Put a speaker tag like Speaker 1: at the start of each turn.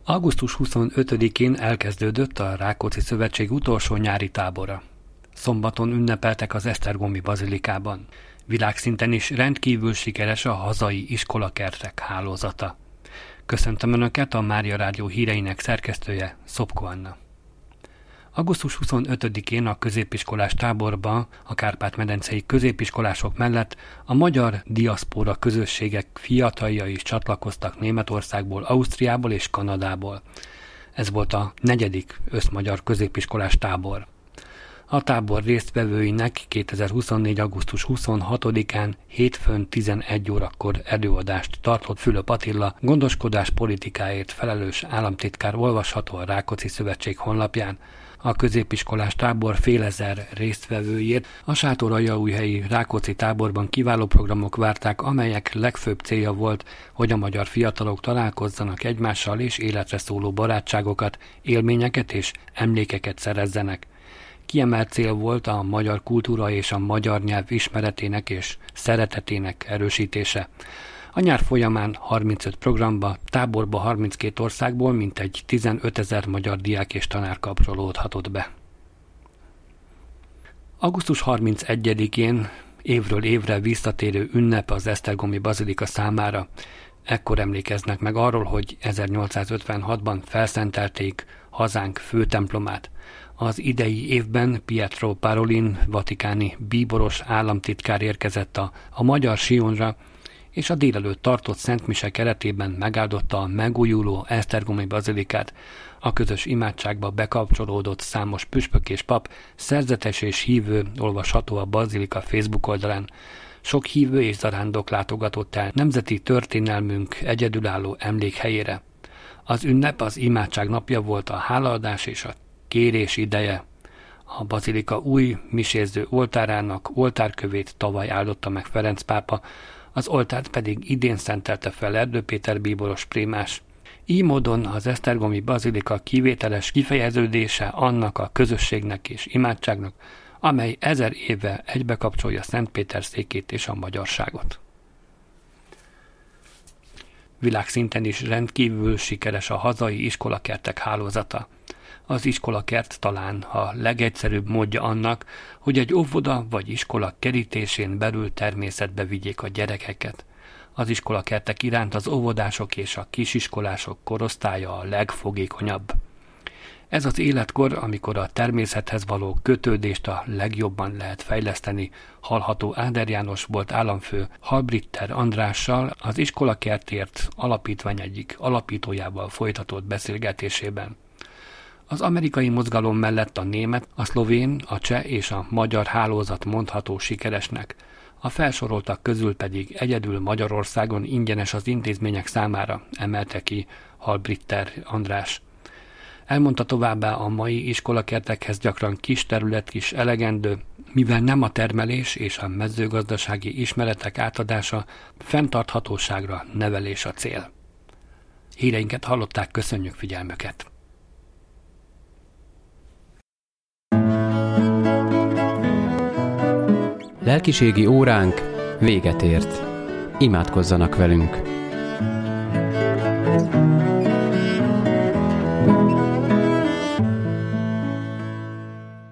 Speaker 1: Augusztus 25-én elkezdődött a Rákóczi Szövetség utolsó nyári tábora. Szombaton ünnepeltek az esztergomi bazilikában. Világszinten is rendkívül sikeres a hazai iskolakertek hálózata. Köszöntöm Önöket, a Mária Rádió híreinek szerkesztője, Szopko Anna. Augusztus 25-én a középiskolás táborba a kárpát-medencei középiskolások mellett a magyar diaszpóra közösségek fiataljai is csatlakoztak Németországból, Ausztriából és Kanadából. Ez volt a 4. összmagyar középiskolás tábor. A tábor résztvevőinek 2024. augusztus 26-án hétfőn 11 órakor előadást tartott Fülöp Attila, gondoskodás politikáért felelős államtitkár olvasható a Rákóczi Szövetség honlapján. A középiskolás tábor fél ezer résztvevőjét a Sátoraljaújhelyi Rákóczi táborban kiváló programok várták, amelyek legfőbb célja volt, hogy a magyar fiatalok találkozzanak egymással és életre szóló barátságokat, élményeket és emlékeket szerezzenek. Kiemelt cél volt a magyar kultúra és a magyar nyelv ismeretének és szeretetének erősítése. A nyár folyamán 35 programba, táborba 32 országból mintegy 15 000 magyar diák és tanár kapcsolódhatott be. Augusztus 31-én évről évre visszatérő ünnep az esztergomi bazilika számára. Ekkor emlékeznek meg arról, hogy 1856-ban felszentelték hazánk főtemplomát. Az idei évben Pietro Parolin, vatikáni bíboros államtitkár érkezett a magyar Sionra, és a délelőtt tartott szentmise keretében megáldotta a megújuló esztergomi bazilikát. A közös imádságba bekapcsolódott számos püspök és pap, szerzetes és hívő olvasható a bazilika Facebook oldalán. Sok hívő és zarándok látogatott el nemzeti történelmünk egyedülálló emlékhelyére. Az ünnep az imádság napja volt, a hálaadás és a kérés ideje. A bazilika új miséző oltárának oltárkövét tavaly áldotta meg Ferenc pápa, az oltárt pedig idén szentelte fel Erdő Péter bíboros prémás. Így módon az esztergomi bazilika kivételes kifejeződése annak a közösségnek és imádságnak, amely 1000 éve egybekapcsolja Szent Péter székét és a magyarságot. Világszinten is rendkívül sikeres a hazai iskolakertek hálózata. Az iskolakert talán a legegyszerűbb módja annak, hogy egy óvoda vagy iskola kerítésén belül természetbe vigyék a gyerekeket. Az iskolakertek iránt az óvodások és a kisiskolások korosztálya a legfogékonyabb. Ez az életkor, amikor a természethez való kötődést a legjobban lehet fejleszteni, hallható Áder János volt államfő Halbritter Andrással az Iskolakertért alapítvány egyik alapítójával folytatott beszélgetésében. Az amerikai mozgalom mellett a német, a szlovén, a cseh és a magyar hálózat mondható sikeresnek. A felsoroltak közül pedig egyedül Magyarországon ingyenes az intézmények számára, emelte ki Halbritter András. Elmondta továbbá, a mai iskolakertekhez gyakran kis terület is elegendő, mivel nem a termelés és a mezőgazdasági ismeretek átadása, fenntarthatóságra nevelés a cél. Híreinket hallották, köszönjük figyelmüket!
Speaker 2: Lelkiségi óránk véget ért. Imádkozzanak velünk!